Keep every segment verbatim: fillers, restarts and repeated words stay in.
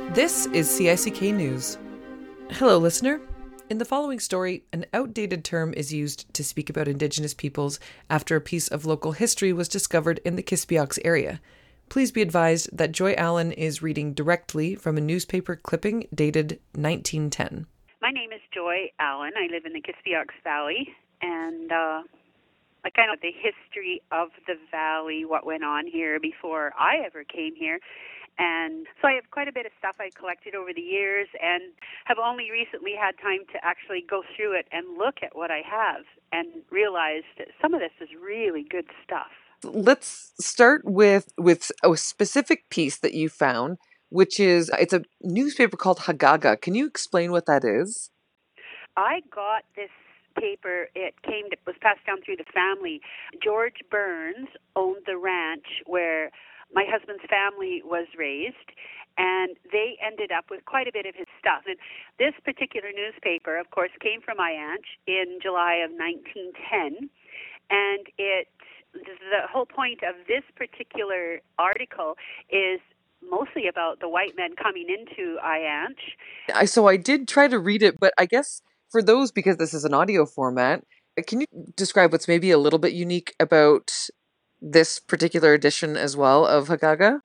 This is C I C K News. Hello, listener. In the following story, an outdated term is used to speak about Indigenous peoples after a piece of local history was discovered in the Kispiox area. Please be advised that Joy Allen is reading directly from a newspaper clipping dated nineteen ten. My name is Joy Allen. I live in the Kispiox Valley, and uh, I kind of know the history of the valley, what went on here before I ever came here. And so I have quite a bit of stuff I collected over the years and have only recently had time to actually go through it and look at what I have and realize that some of this is really good stuff. Let's start with, with a specific piece that you found, which is, it's a newspaper called Hagaga. Can you explain what that is? I got this paper. It came, it was passed down through the family. George Burns owned the ranch where my husband's family was raised, and they ended up with quite a bit of his stuff. And this particular newspaper, of course, came from Ianch in July of nineteen ten, and it the whole point of this particular article is mostly about the white men coming into Ianch. I, so I did try to read it, but I guess for those, because this is an audio format, can you describe what's maybe a little bit unique about this particular edition as well of Hagaga?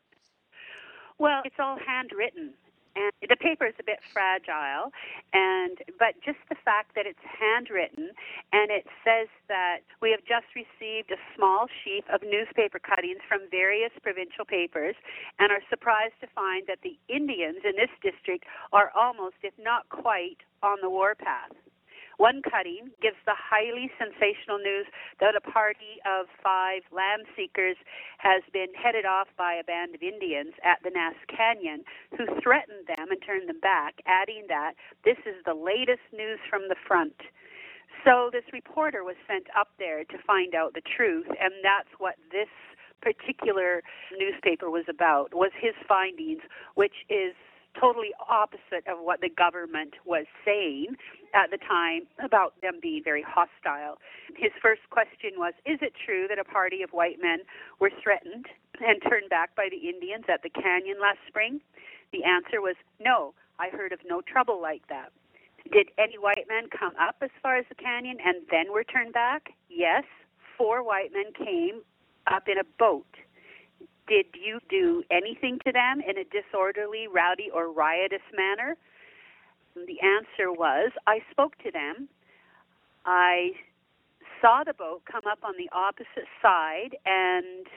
Well, it's all handwritten, and the paper is a bit fragile, and but just the fact that it's handwritten, and it says that we have just received a small sheaf of newspaper cuttings from various provincial papers and are surprised to find that the Indians in this district are almost, if not quite, on the warpath. One cutting gives the highly sensational news that a party of five land seekers has been headed off by a band of Indians at the Nass Canyon who threatened them and turned them back, adding that this is the latest news from the front. So this reporter was sent up there to find out the truth, and that's what this particular newspaper was about, was his findings, which is totally opposite of what the government was saying at the time about them being very hostile. His first question was, is it true that a party of white men were threatened and turned back by the Indians at the canyon last spring? The answer was, no, I heard of no trouble like that. Did any white men come up as far as the canyon and then were turned back? Yes, four white men came up in a boat. Did you do anything to them in a disorderly, rowdy, or riotous manner? The answer was, I spoke to them. I saw the boat come up on the opposite side, and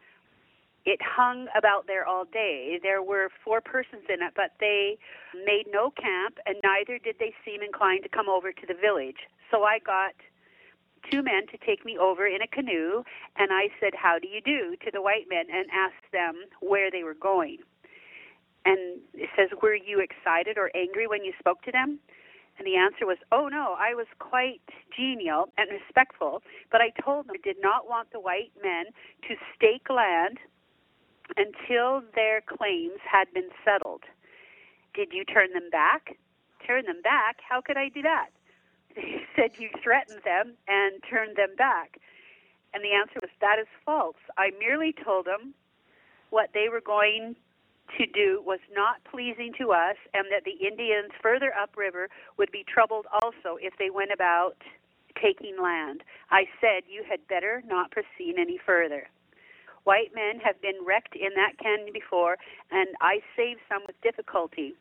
it hung about there all day. There were four persons in it, but they made no camp, and neither did they seem inclined to come over to the village. So I got two men to take me over in a canoe, and I said, how do you do, to the white men, and asked them where they were going. And it says, were you excited or angry when you spoke to them? And the answer was, oh no, I was quite genial and respectful, but I told them I did not want the white men to stake land until their claims had been settled. Did you turn them back? Turn them back? How could I do that? They said you threatened them and turned them back. And the answer was, that is false. I merely told them what they were going to do was not pleasing to us, and that the Indians further upriver would be troubled also if they went about taking land. I said you had better not proceed any further. White men have been wrecked in that canyon before, and I saved some with difficulty.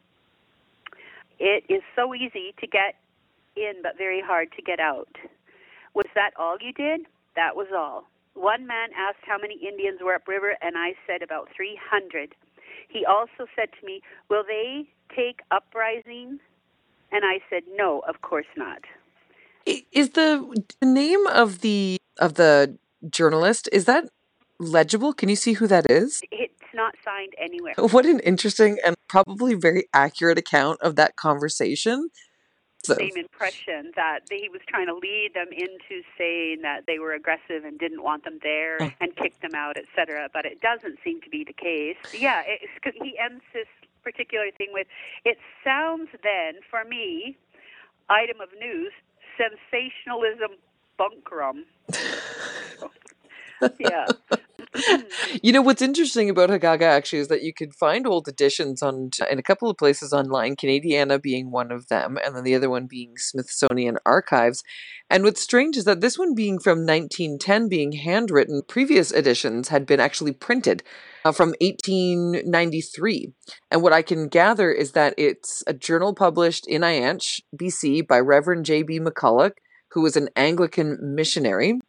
It is so easy to get in, but very hard to get out. Was that all you did? That was all. One man asked how many Indians were upriver, and I said about three hundred. He also said to me, will they take uprising? And I said, no, of course not. Is the name of the of the journalist, is that legible? Can you see who that is? It's not signed anywhere. What an interesting and probably very accurate account of that conversation. So. Same impression that he was trying to lead them into saying that they were aggressive and didn't want them there oh. and kicked them out, et cetera. But it doesn't seem to be the case. Yeah, it's, he ends this particular thing with, it sounds then, for me, item of news, sensationalism bunkrum. Yeah. You know, what's interesting about Hagaga actually is that you could find old editions on in a couple of places online, Canadiana being one of them, and then the other one being Smithsonian Archives. And what's strange is that this one being from nineteen ten, being handwritten, previous editions had been actually printed uh, from eighteen ninety-three. And what I can gather is that it's a journal published in Ianch, B C, by Reverend J B McCulloch, who was an Anglican missionary.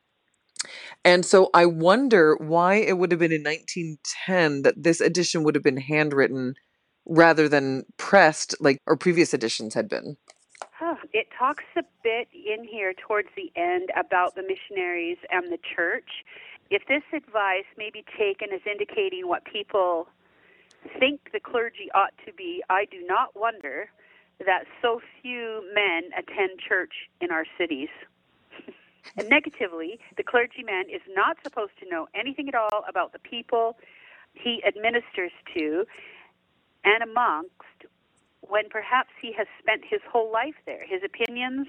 And so I wonder why it would have been in nineteen ten that this edition would have been handwritten rather than pressed like our previous editions had been. Huh. It talks a bit in here towards the end about the missionaries and the church. If this advice may be taken as indicating what people think the clergy ought to be, I do not wonder that so few men attend church in our cities. And negatively, the clergyman is not supposed to know anything at all about the people he administers to and amongst, when perhaps he has spent his whole life there. His opinions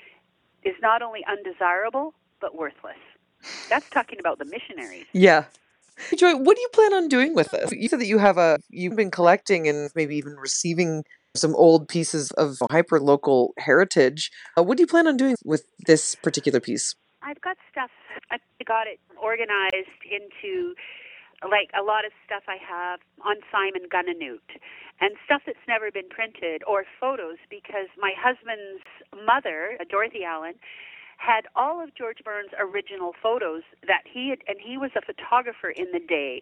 is not only undesirable, but worthless. That's talking about the missionaries. Yeah. Joy, what do you plan on doing with this? You said that you have a, you've been collecting and maybe even receiving some old pieces of hyper-local heritage. Uh, what do you plan on doing with this particular piece? I've got stuff, I got it organized into, like, a lot of stuff I have on Simon Gunninut and stuff that's never been printed, or photos, because my husband's mother, Dorothy Allen, had all of George Burns' original photos that he had, and he was a photographer in the day.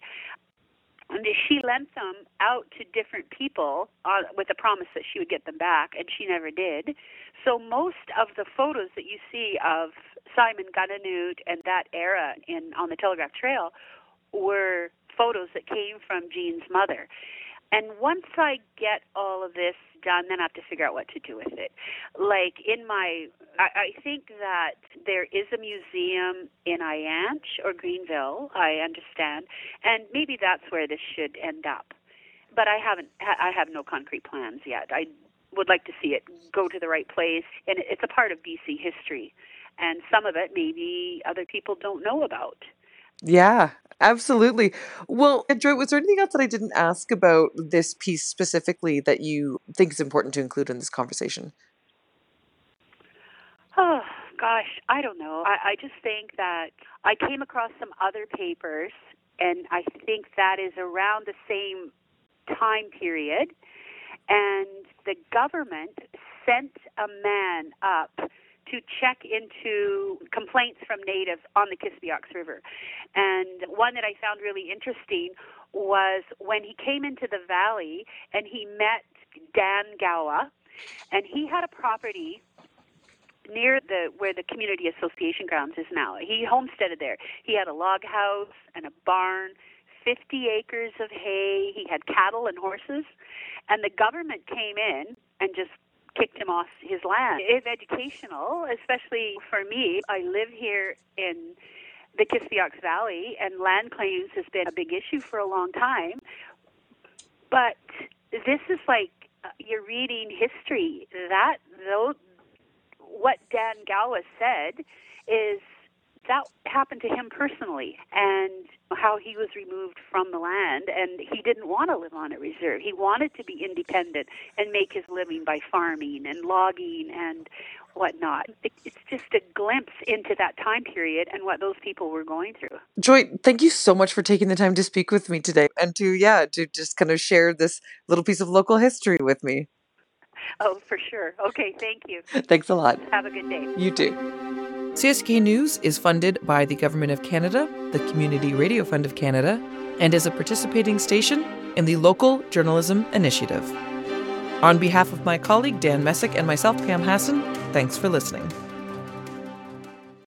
And she lent them out to different people uh, with the promise that she would get them back, and she never did. So most of the photos that you see of Simon Gunninut and that era in on the Telegraph Trail were photos that came from Jean's mother. And once I get all of this done, then I have to figure out what to do with it. Like in my, I, I think that there is a museum in Ianch or Greenville, I understand, and maybe that's where this should end up. But I haven't, I have no concrete plans yet. I would like to see it go to the right place, and it's a part of B C history, and some of it maybe other people don't know about. Yeah, absolutely. Well, Joy, was there anything else that I didn't ask about this piece specifically that you think is important to include in this conversation? Oh, gosh, I don't know. I, I just think that I came across some other papers, and I think that is around the same time period, and the government sent a man up to check into complaints from natives on the Kispiox River. And one that I found really interesting was when he came into the valley and he met Dan Gowa, and he had a property near the where the community association grounds is now. He homesteaded there. He had a log house and a barn, fifty acres of hay. He had cattle and horses. And the government came in and just kicked him off his land. It's educational, especially for me. I live here in the Kispiox Valley, and land claims has been a big issue for a long time. But this is like uh, you're reading history. That though, what Dan Gowa said is that happened to him personally, and how he was removed from the land, and he didn't want to live on a reserve. He wanted to be independent and make his living by farming and logging and whatnot. It, it's just a glimpse into that time period and what those people were going through. Joy, thank you so much for taking the time to speak with me today and to, yeah, to just kind of share this little piece of local history with me. Oh, for sure. Okay, thank you. Thanks a lot. Have a good day. You too. C S K News is funded by the Government of Canada, the Community Radio Fund of Canada, and is a participating station in the Local Journalism Initiative. On behalf of my colleague Dan Messick and myself, Pam Hassan, thanks for listening.